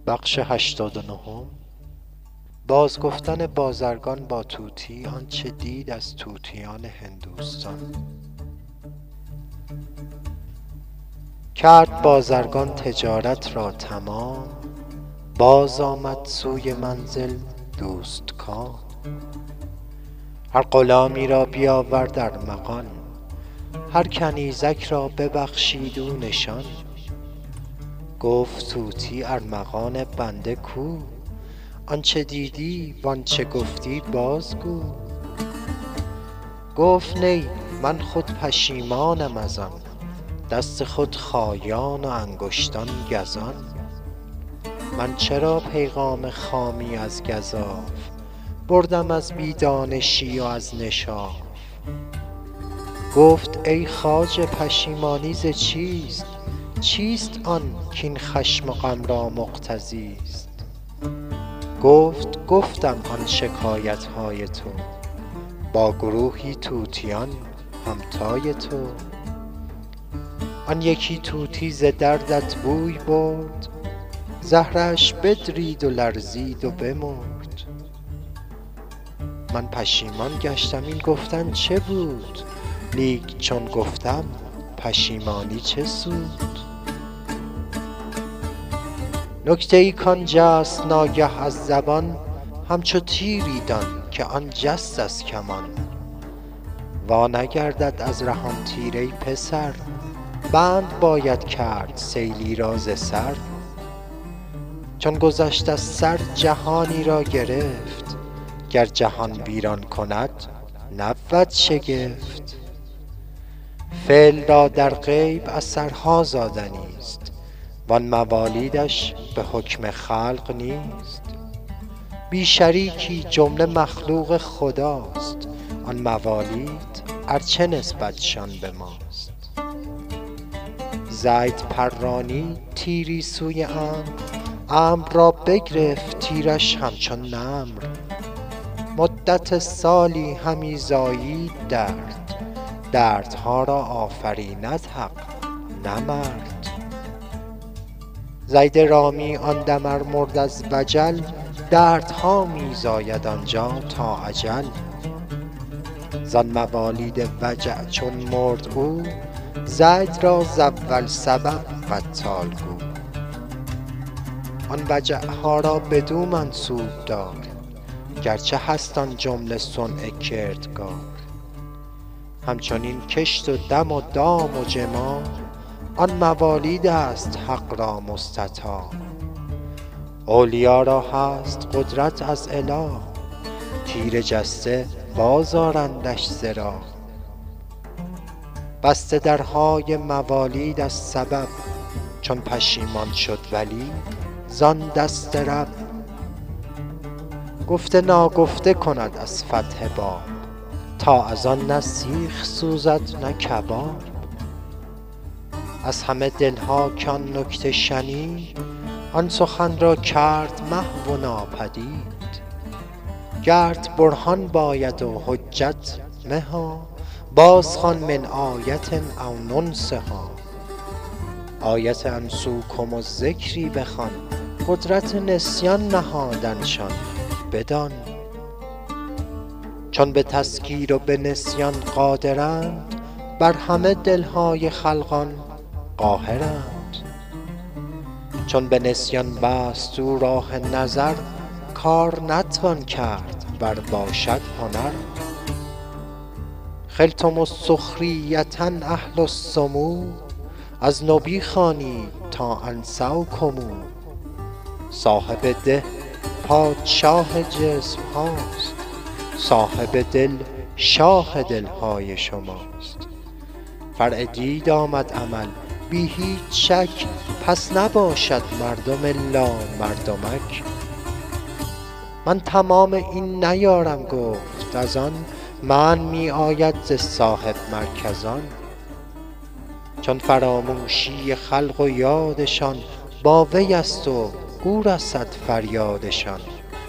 بخش 89. باز گفتن بازرگان با طوطی آنچه دید از طوطیان هندوستان. کرد بازرگان تجارت را تمام، باز آمد سوی منزل دوستکام. هر غلامی را بیاورد ارمغان، هر کنیزک را ببخشید او نشان. گفت طوطی ارمغان بنده کو، آنچه دیدی وآنچه گفتی بازگو. گفت نی من خود پشیمانم از آن، دست خود خایان و انگشتان گزان. من چرا پیغام خامی از گزاف، بردم از بی دانشی و از نشاف. گفت ای خواجه پشیمانی ز چیست، چیست آن کاین خشم و غم را مقتضیست. گفتم آن شکایت های تو، با گروهی طوطیان همتای تو. آن یکی طوطی ز دردت بوی برد، زهرش بدرید و لرزید و بمرد. من پشیمان گشتم این گفتن چه بود، لیک چون گفتم پشیمانی چه سود. نکته ای کان جست ناگه از زبان، همچو تیری دان که آن جست از کمان. وا نگردد از ره آن تیر ای پسر، بند باید کرد سیلی را ز سر. چون گذشت از سر جهانی را گرفت، گر جهان ویران کند نبود شگفت. فعل را در غیب اثرها زادنیست، وان موالیدش به حکم خلق نیست. بی شریکی جمله مخلوق خداست، آن موالید ارچه نسبتشان به ماست. زید پرانی تیری سوی عمرو را بگرفت تیرش همچون نمر. مدت سالی همی زایید دردها را آفریند حق نه مرد. زید رامی آن دم ار مرد از وجل، دردها می زاید آنجا تا اجل. زان موالید وجع چون مرد او، زید را ز اول سبب بطال گو. آن وجعها را بدو منسوب دار، گرچه هست آن جمله صنع کردگار. همچنین کشت و دم و دام و جماع، آن موالید است حق را مستطاع. اولیا را هست قدرت از اله، تیر جسته باز آرندش ز راه. بسته درهای موالید از سبب، چون پشیمان شد ولی زان دست رب. گفته ناگفته کند از فتح باب، تا از آن نه سیخ سوزد نه کباب. از همه دلها کان نکته شنید، آن سخن را کرد محو و ناپدید. گرت برهان باید و حجت مها، باز خوان من آیة او ننسها. آیت انسوکم الذکری بخوان، قدرت نسیان نهادنشان بدان. چون به تذکیر و به نسیان قادرند، بر همه دلهای خلقان قاهرند. چون به نسیان بست او راه نظر، کار نتوان کرد ور باشد هنر. خلتم السخریة اهل السمو، از نبی خوانید تا انسوکم. صاحب ده پادشاه جسم هاست، صاحب دل شاه دلهای شماست. فرع دید آمد عمل بی هیچ شک، پس نباشد مردم الا مردمک. من تمام این نیارم گفت از آن، معنی می آید ز صاحب مرکزان. چون فراموشی خلق و یادشان، با وی است و او رسد فریادشان.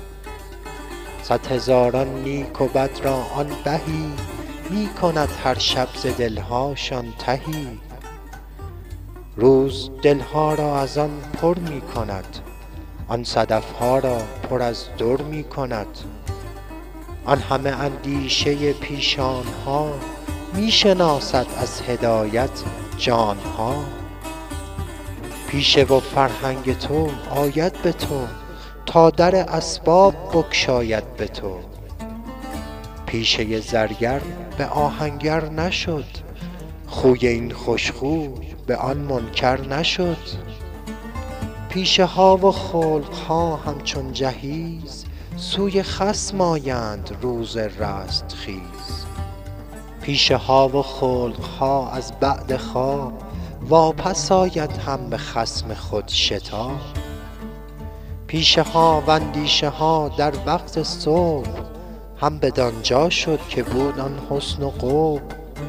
صد هزاران نیک و بد را آن بهی، می کند هر شب ز دلهاشان تهی. روز دلها را از آن پر می کند، آن صدفها را پر از در می کند. آن همه اندیشه پیشانها می شناسد از هدایت جانها. پیشه و فرهنگ تو آید به تو، تا در اسباب بگشاید به تو. پیشه زرگر به آهنگر نشد، خوی این خوشخو به آن منکر نشد. پیشه ها و خلق ها همچون جهیز، سوی خصم آیند روز رستخیز. پیشه ها و خلق ها از بعد خواب، واپس آید هم به خصم خود شتاب. پیشه ها و اندیشه ها در وقت صبح، هم بدانجا شد که بود آن حسن و قبح.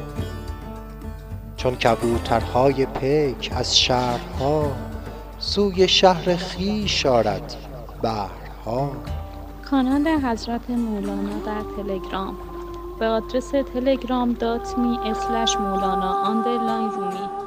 چون کبوترهای پیک از شهرها، سوی شهر خویش آرد بحرها. کانال حضرت مولانا در تلگرام به آدرس telegram.me/مولانا_رومی